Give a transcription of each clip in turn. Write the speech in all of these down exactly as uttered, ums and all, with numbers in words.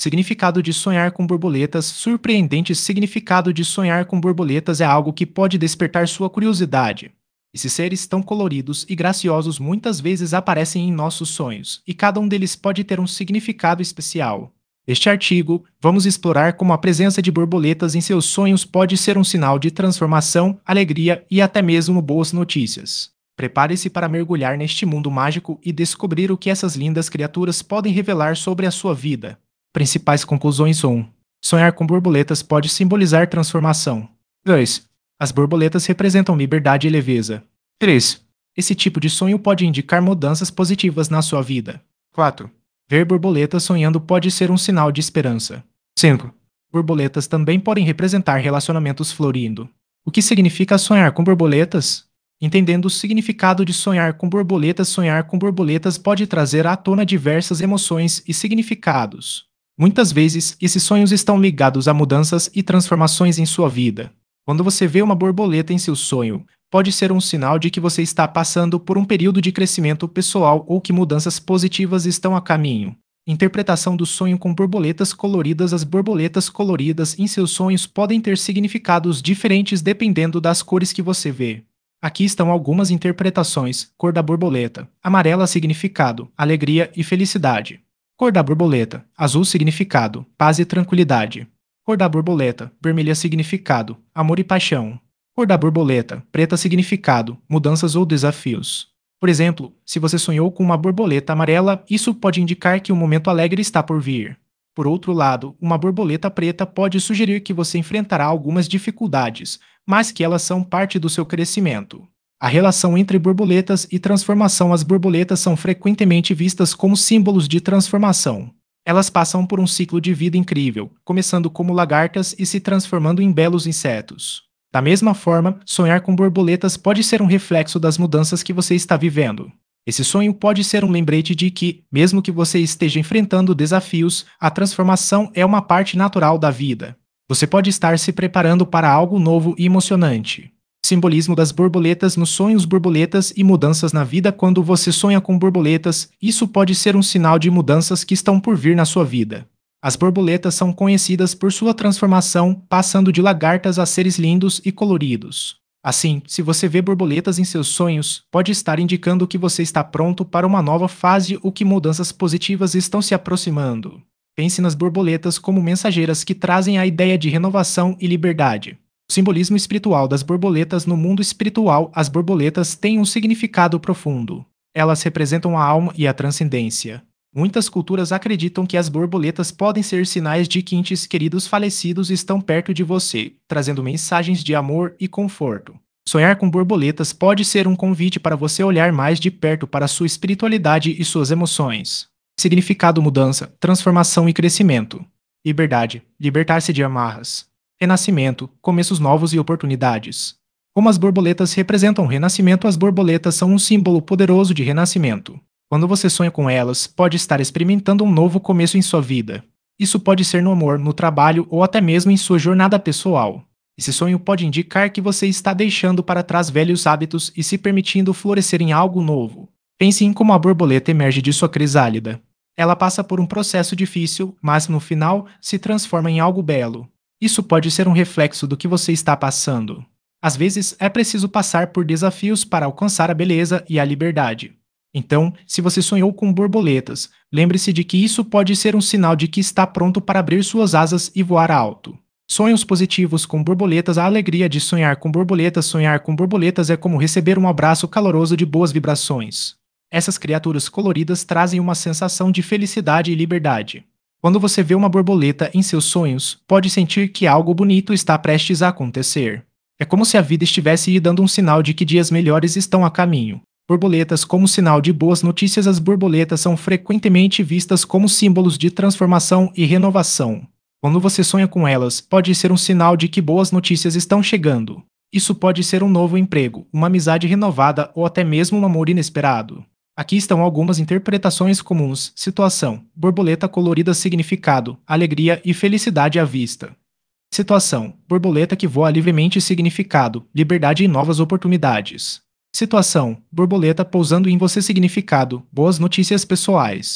Significado de sonhar com borboletas. Surpreendente significado de sonhar com borboletas é algo que pode despertar sua curiosidade. Esses seres tão coloridos e graciosos muitas vezes aparecem em nossos sonhos, e cada um deles pode ter um significado especial. Neste artigo, vamos explorar como a presença de borboletas em seus sonhos pode ser um sinal de transformação, alegria e até mesmo boas notícias. Prepare-se para mergulhar neste mundo mágico e descobrir o que essas lindas criaturas podem revelar sobre a sua vida. Principais conclusões. um. Sonhar com borboletas pode simbolizar transformação. dois. As borboletas representam liberdade e leveza. três. Esse tipo de sonho pode indicar mudanças positivas na sua vida. quatro. Ver borboletas sonhando pode ser um sinal de esperança. cinco. Borboletas também podem representar relacionamentos florindo. O que significa sonhar com borboletas? Entendendo o significado de sonhar com borboletas, sonhar com borboletas pode trazer à tona diversas emoções e significados. Muitas vezes, esses sonhos estão ligados a mudanças e transformações em sua vida. Quando você vê uma borboleta em seu sonho, pode ser um sinal de que você está passando por um período de crescimento pessoal ou que mudanças positivas estão a caminho. Interpretação do sonho com borboletas coloridas. As borboletas coloridas em seus sonhos podem ter significados diferentes dependendo das cores que você vê. Aqui estão algumas interpretações. Cor da borboleta: amarela, significado, alegria e felicidade. Cor da borboleta: azul, significado, paz e tranquilidade. Cor da borboleta: vermelha, significado, amor e paixão. Cor da borboleta: preta, significado, mudanças ou desafios. Por exemplo, se você sonhou com uma borboleta amarela, isso pode indicar que um momento alegre está por vir. Por outro lado, uma borboleta preta pode sugerir que você enfrentará algumas dificuldades, mas que elas são parte do seu crescimento. A relação entre borboletas e transformação. As borboletas são frequentemente vistas como símbolos de transformação. Elas passam por um ciclo de vida incrível, começando como lagartas e se transformando em belos insetos. Da mesma forma, sonhar com borboletas pode ser um reflexo das mudanças que você está vivendo. Esse sonho pode ser um lembrete de que, mesmo que você esteja enfrentando desafios, a transformação é uma parte natural da vida. Você pode estar se preparando para algo novo e emocionante. Simbolismo das borboletas nos sonhos. Borboletas e mudanças na vida. Quando você sonha com borboletas, isso pode ser um sinal de mudanças que estão por vir na sua vida. As borboletas são conhecidas por sua transformação, passando de lagartas a seres lindos e coloridos. Assim, se você vê borboletas em seus sonhos, pode estar indicando que você está pronto para uma nova fase ou que mudanças positivas estão se aproximando. Pense nas borboletas como mensageiras que trazem a ideia de renovação e liberdade. O simbolismo espiritual das borboletas. No mundo espiritual, as borboletas têm um significado profundo. Elas representam a alma e a transcendência. Muitas culturas acreditam que as borboletas podem ser sinais de que entes queridos falecidos estão perto de você, trazendo mensagens de amor e conforto. Sonhar com borboletas pode ser um convite para você olhar mais de perto para sua espiritualidade e suas emoções. Significado: mudança, transformação e crescimento. Liberdade: libertar-se de amarras. Renascimento: começos novos e oportunidades. Como as borboletas representam o renascimento, as borboletas são um símbolo poderoso de renascimento. Quando você sonha com elas, pode estar experimentando um novo começo em sua vida. Isso pode ser no amor, no trabalho ou até mesmo em sua jornada pessoal. Esse sonho pode indicar que você está deixando para trás velhos hábitos e se permitindo florescer em algo novo. Pense em como a borboleta emerge de sua crisálida. Ela passa por um processo difícil, mas no final se transforma em algo belo. Isso pode ser um reflexo do que você está passando. Às vezes, é preciso passar por desafios para alcançar a beleza e a liberdade. Então, se você sonhou com borboletas, lembre-se de que isso pode ser um sinal de que está pronto para abrir suas asas e voar alto. Sonhos positivos com borboletas. A alegria de sonhar com borboletas. Sonhar com borboletas é como receber um abraço caloroso de boas vibrações. Essas criaturas coloridas trazem uma sensação de felicidade e liberdade. Quando você vê uma borboleta em seus sonhos, pode sentir que algo bonito está prestes a acontecer. É como se a vida estivesse lhe dando um sinal de que dias melhores estão a caminho. Borboletas como sinal de boas notícias. As borboletas são frequentemente vistas como símbolos de transformação e renovação. Quando você sonha com elas, pode ser um sinal de que boas notícias estão chegando. Isso pode ser um novo emprego, uma amizade renovada ou até mesmo um amor inesperado. Aqui estão algumas interpretações comuns. Situação: borboleta colorida. Significado: alegria e felicidade à vista. Situação: borboleta que voa livremente. Significado: liberdade e novas oportunidades. Situação: borboleta pousando em você. Significado: boas notícias pessoais.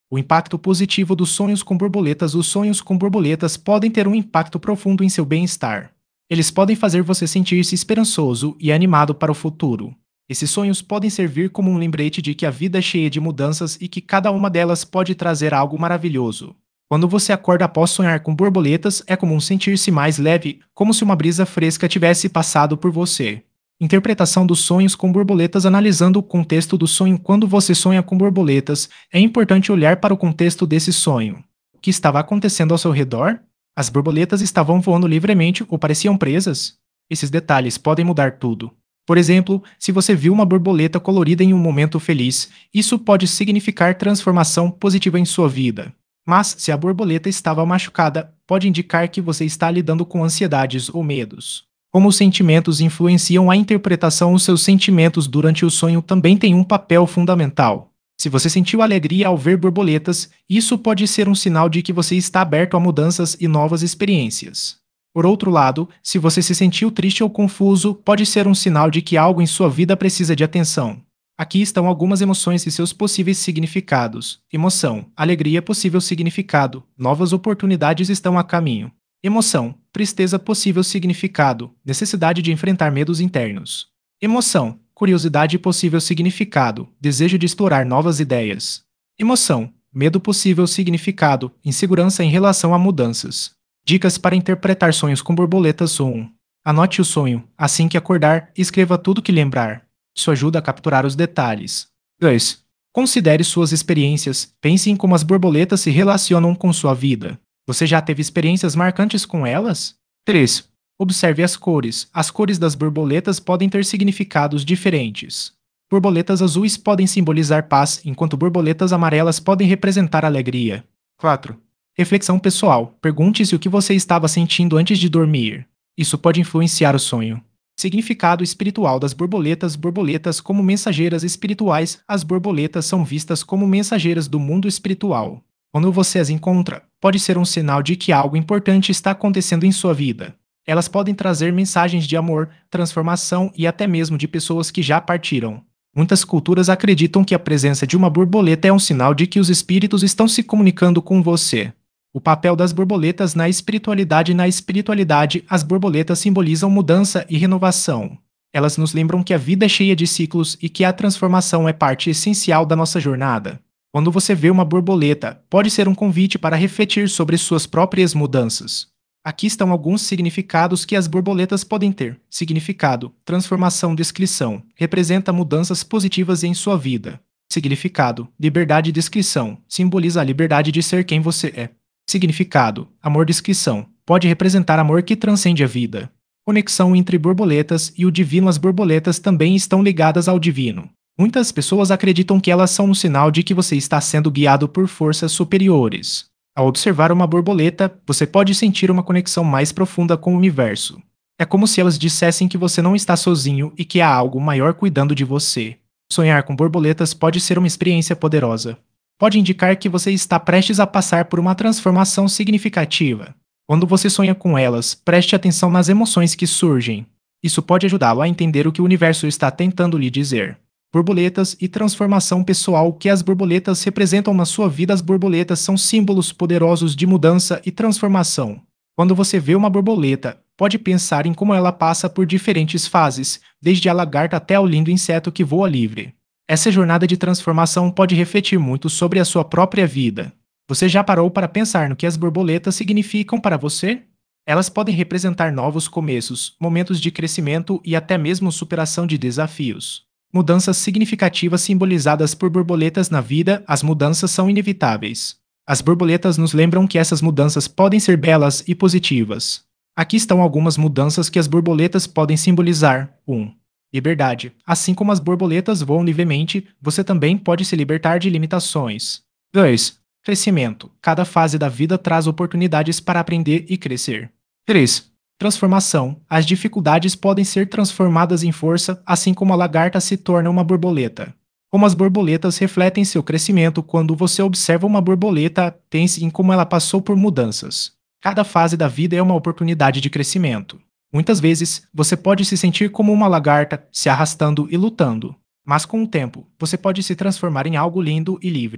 O impacto positivo dos sonhos com borboletas. Os sonhos com borboletas podem ter um impacto profundo em seu bem-estar. Eles podem fazer você sentir-se esperançoso e animado para o futuro. Esses sonhos podem servir como um lembrete de que a vida é cheia de mudanças e que cada uma delas pode trazer algo maravilhoso. Quando você acorda após sonhar com borboletas, é comum sentir-se mais leve, como se uma brisa fresca tivesse passado por você. Interpretação dos sonhos com borboletas. Analisando o contexto do sonho. Quando você sonha com borboletas, é importante olhar para o contexto desse sonho. O que estava acontecendo ao seu redor? As borboletas estavam voando livremente ou pareciam presas? Esses detalhes podem mudar tudo. Por exemplo, se você viu uma borboleta colorida em um momento feliz, isso pode significar transformação positiva em sua vida. Mas, se a borboleta estava machucada, pode indicar que você está lidando com ansiedades ou medos. Como os sentimentos influenciam a interpretação. Os seus sentimentos durante o sonho também têm um papel fundamental. Se você sentiu alegria ao ver borboletas, isso pode ser um sinal de que você está aberto a mudanças e novas experiências. Por outro lado, se você se sentiu triste ou confuso, pode ser um sinal de que algo em sua vida precisa de atenção. Aqui estão algumas emoções e seus possíveis significados. Emoção, alegria, possível significado, novas oportunidades estão a caminho. Emoção, tristeza, possível significado, necessidade de enfrentar medos internos. Emoção, curiosidade, possível significado, desejo de explorar novas ideias. Emoção, medo, possível significado, insegurança em relação a mudanças. Dicas para interpretar sonhos com borboletas. um. Anote o sonho. Assim que acordar, escreva tudo que lembrar. Isso ajuda a capturar os detalhes. dois. Considere suas experiências. Pense em como as borboletas se relacionam com sua vida. Você já teve experiências marcantes com elas? três. Observe as cores. As cores das borboletas podem ter significados diferentes. Borboletas azuis podem simbolizar paz, enquanto borboletas amarelas podem representar alegria. quatro. Reflexão pessoal. Pergunte-se o que você estava sentindo antes de dormir. Isso pode influenciar o sonho. Significado espiritual das borboletas. Borboletas como mensageiras espirituais. As borboletas são vistas como mensageiras do mundo espiritual. Quando você as encontra, pode ser um sinal de que algo importante está acontecendo em sua vida. Elas podem trazer mensagens de amor, transformação e até mesmo de pessoas que já partiram. Muitas culturas acreditam que a presença de uma borboleta é um sinal de que os espíritos estão se comunicando com você. O papel das borboletas na espiritualidade. Na espiritualidade, as borboletas simbolizam mudança e renovação. Elas nos lembram que a vida é cheia de ciclos e que a transformação é parte essencial da nossa jornada. Quando você vê uma borboleta, pode ser um convite para refletir sobre suas próprias mudanças. Aqui estão alguns significados que as borboletas podem ter. Significado: transformação. Descrição: representa mudanças positivas em sua vida. Significado: liberdade. Descrição: simboliza a liberdade de ser quem você é. Significado: amor. Descrição: pode representar amor que transcende a vida. Conexão entre borboletas e o divino. As borboletas também estão ligadas ao divino. Muitas pessoas acreditam que elas são um sinal de que você está sendo guiado por forças superiores. Ao observar uma borboleta, você pode sentir uma conexão mais profunda com o universo. É como se elas dissessem que você não está sozinho e que há algo maior cuidando de você. Sonhar com borboletas pode ser uma experiência poderosa. Pode indicar que você está prestes a passar por uma transformação significativa. Quando você sonha com elas, preste atenção nas emoções que surgem. Isso pode ajudá-lo a entender o que o universo está tentando lhe dizer. Borboletas e transformação pessoal. O que as borboletas representam na sua vida? As borboletas são símbolos poderosos de mudança e transformação. Quando você vê uma borboleta, pode pensar em como ela passa por diferentes fases, desde a lagarta até o lindo inseto que voa livre. Essa jornada de transformação pode refletir muito sobre a sua própria vida. Você já parou para pensar no que as borboletas significam para você? Elas podem representar novos começos, momentos de crescimento e até mesmo superação de desafios. Mudanças significativas simbolizadas por borboletas na vida. As mudanças são inevitáveis. As borboletas nos lembram que essas mudanças podem ser belas e positivas. Aqui estão algumas mudanças que as borboletas podem simbolizar. um. Liberdade. Assim como as borboletas voam livremente, você também pode se libertar de limitações. dois. Crescimento. Cada fase da vida traz oportunidades para aprender e crescer. três. Transformação. As dificuldades podem ser transformadas em força, assim como a lagarta se torna uma borboleta. Como as borboletas refletem seu crescimento. Quando você observa uma borboleta, pense em como ela passou por mudanças. Cada fase da vida é uma oportunidade de crescimento. Muitas vezes, você pode se sentir como uma lagarta, se arrastando e lutando. Mas com o tempo, você pode se transformar em algo lindo e livre.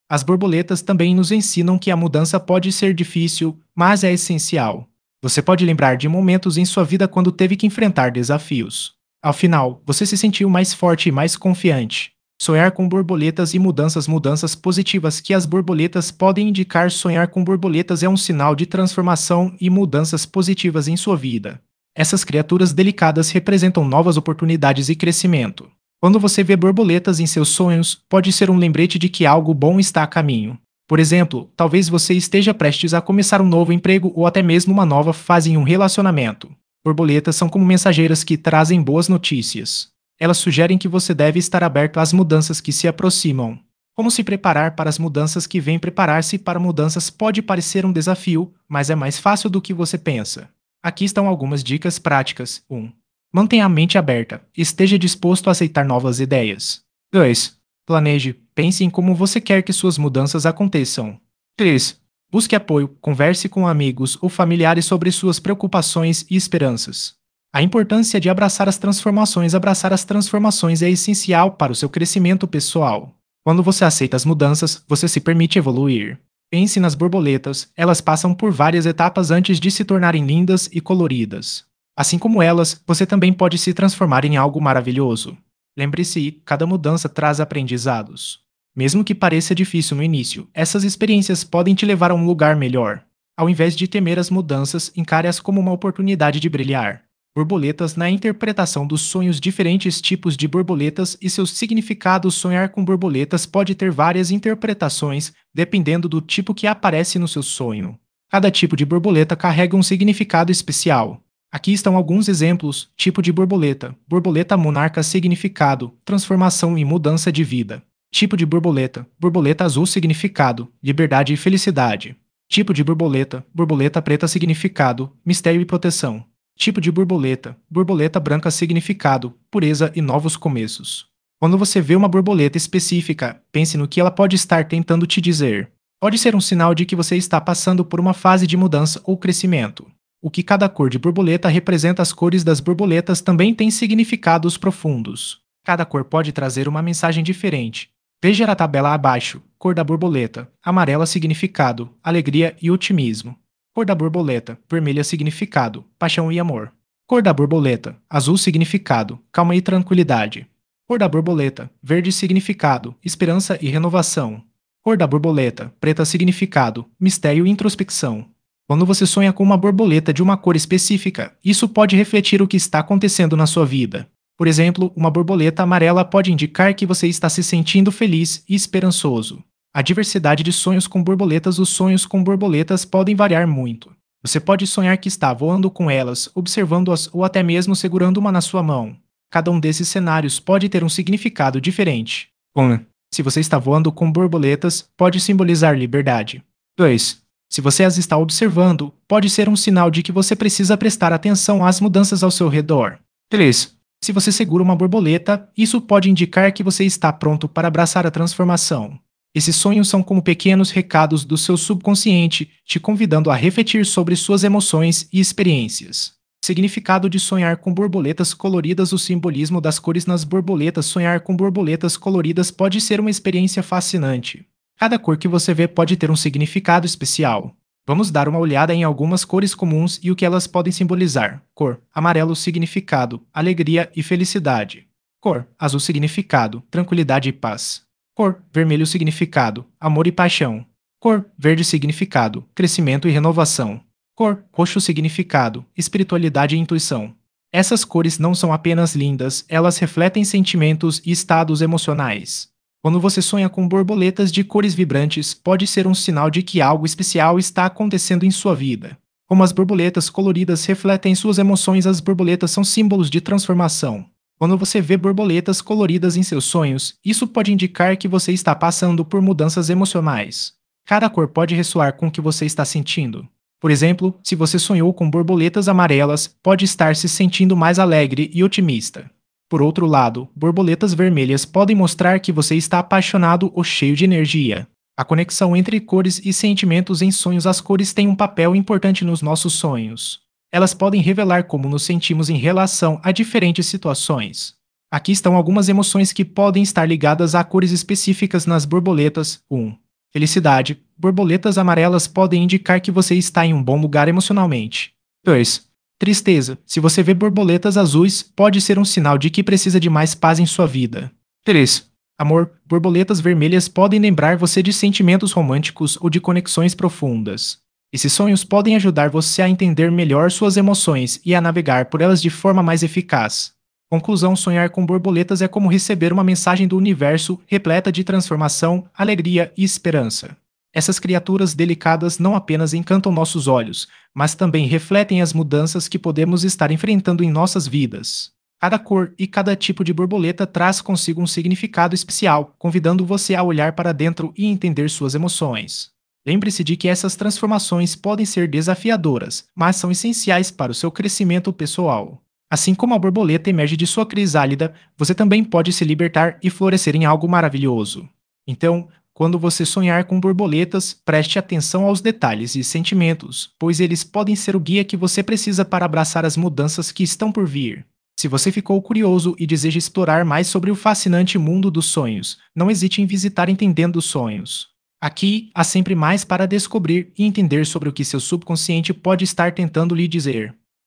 As borboletas também nos ensinam que a mudança pode ser difícil, mas é essencial. Você pode lembrar de momentos em sua vida quando teve que enfrentar desafios. Ao final, você se sentiu mais forte e mais confiante. Sonhar com borboletas e mudanças mudanças positivas que as borboletas podem indicar. Sonhar com borboletas é um sinal de transformação e mudanças positivas em sua vida. Essas criaturas delicadas representam novas oportunidades e crescimento. Quando você vê borboletas em seus sonhos, pode ser um lembrete de que algo bom está a caminho. Por exemplo, talvez você esteja prestes a começar um novo emprego ou até mesmo uma nova fase em um relacionamento. Borboletas são como mensageiras que trazem boas notícias. Elas sugerem que você deve estar aberto às mudanças que se aproximam. Como se preparar para as mudanças que vêm? Preparar-se para mudanças pode parecer um desafio, mas é mais fácil do que você pensa. Aqui estão algumas dicas práticas. um. Mantenha a mente aberta. Esteja disposto a aceitar novas ideias. dois. Planeje. Pense em como você quer que suas mudanças aconteçam. três. Busque apoio. Converse com amigos ou familiares sobre suas preocupações e esperanças. A importância de abraçar as transformações. Abraçar as transformações é essencial para o seu crescimento pessoal. Quando você aceita as mudanças, você se permite evoluir. Pense nas borboletas. Elas passam por várias etapas antes de se tornarem lindas e coloridas. Assim como elas, você também pode se transformar em algo maravilhoso. Lembre-se, cada mudança traz aprendizados. Mesmo que pareça difícil no início, essas experiências podem te levar a um lugar melhor. Ao invés de temer as mudanças, encare-as como uma oportunidade de brilhar. Borboletas na interpretação dos sonhos. Diferentes tipos de borboletas e seus significados. Sonhar com borboletas pode ter várias interpretações, dependendo do tipo que aparece no seu sonho. Cada tipo de borboleta carrega um significado especial. Aqui estão alguns exemplos. Tipo de borboleta. Borboleta monarca. Significado: transformação e mudança de vida. Tipo de borboleta. Borboleta azul. Significado: liberdade e felicidade. Tipo de borboleta. Borboleta preta. Significado: mistério e proteção. Tipo de borboleta. Borboleta branca. Significado: pureza e novos começos. Quando você vê uma borboleta específica, pense no que ela pode estar tentando te dizer. Pode ser um sinal de que você está passando por uma fase de mudança ou crescimento. O que cada cor de borboleta representa. As cores das borboletas também têm significados profundos. Cada cor pode trazer uma mensagem diferente. Veja a tabela abaixo. Cor da borboleta: amarela. Significado: alegria e otimismo. Cor da borboleta: vermelha. Significado: paixão e amor. Cor da borboleta: azul. Significado: calma e tranquilidade. Cor da borboleta: verde. Significado: esperança e renovação. Cor da borboleta: preta. Significado: mistério e introspecção. Quando você sonha com uma borboleta de uma cor específica, isso pode refletir o que está acontecendo na sua vida. Por exemplo, uma borboleta amarela pode indicar que você está se sentindo feliz e esperançoso. A diversidade de sonhos com borboletas. Os sonhos com borboletas podem variar muito. Você pode sonhar que está voando com elas, observando-as ou até mesmo segurando uma na sua mão. Cada um desses cenários pode ter um significado diferente. um. Se você está voando com borboletas, pode simbolizar liberdade. dois. Se você as está observando, pode ser um sinal de que você precisa prestar atenção às mudanças ao seu redor. três. Se você segura uma borboleta, isso pode indicar que você está pronto para abraçar a transformação. Esses sonhos são como pequenos recados do seu subconsciente, te convidando a refletir sobre suas emoções e experiências. Significado de sonhar com borboletas coloridas. O simbolismo das cores nas borboletas. Sonhar com borboletas coloridas pode ser uma experiência fascinante. Cada cor que você vê pode ter um significado especial. Vamos dar uma olhada em algumas cores comuns e o que elas podem simbolizar. Cor: amarelo. Significado: alegria e felicidade. Cor: azul. Significado: tranquilidade e paz. Cor: vermelho. Significado: amor e paixão. Cor: verde. Significado: crescimento e renovação. Cor: roxo. Significado: espiritualidade e intuição. Essas cores não são apenas lindas, elas refletem sentimentos e estados emocionais. Quando você sonha com borboletas de cores vibrantes, pode ser um sinal de que algo especial está acontecendo em sua vida. Como as borboletas coloridas refletem suas emoções, as borboletas são símbolos de transformação. Quando você vê borboletas coloridas em seus sonhos, isso pode indicar que você está passando por mudanças emocionais. Cada cor pode ressoar com o que você está sentindo. Por exemplo, se você sonhou com borboletas amarelas, pode estar se sentindo mais alegre e otimista. Por outro lado, borboletas vermelhas podem mostrar que você está apaixonado ou cheio de energia. A conexão entre cores e sentimentos em sonhos. As cores têm um papel importante nos nossos sonhos. Elas podem revelar como nos sentimos em relação a diferentes situações. Aqui estão algumas emoções que podem estar ligadas a cores específicas nas borboletas. um. Felicidade. Borboletas amarelas podem indicar que você está em um bom lugar emocionalmente. dois. Tristeza. Se você vê borboletas azuis, pode ser um sinal de que precisa de mais paz em sua vida. três. Amor. Borboletas vermelhas podem lembrar você de sentimentos românticos ou de conexões profundas. Esses sonhos podem ajudar você a entender melhor suas emoções e a navegar por elas de forma mais eficaz. Conclusão: sonhar com borboletas é como receber uma mensagem do universo repleta de transformação, alegria e esperança. Essas criaturas delicadas não apenas encantam nossos olhos, mas também refletem as mudanças que podemos estar enfrentando em nossas vidas. Cada cor e cada tipo de borboleta traz consigo um significado especial, convidando você a olhar para dentro e entender suas emoções. Lembre-se de que essas transformações podem ser desafiadoras, mas são essenciais para o seu crescimento pessoal. Assim como a borboleta emerge de sua crisálida, você também pode se libertar e florescer em algo maravilhoso. Então, quando você sonhar com borboletas, preste atenção aos detalhes e sentimentos, pois eles podem ser o guia que você precisa para abraçar as mudanças que estão por vir. Se você ficou curioso e deseja explorar mais sobre o fascinante mundo dos sonhos, não hesite em visitar Entendendo os Sonhos. Aqui há sempre mais para descobrir e entender sobre o que seu subconsciente pode estar tentando lhe dizer.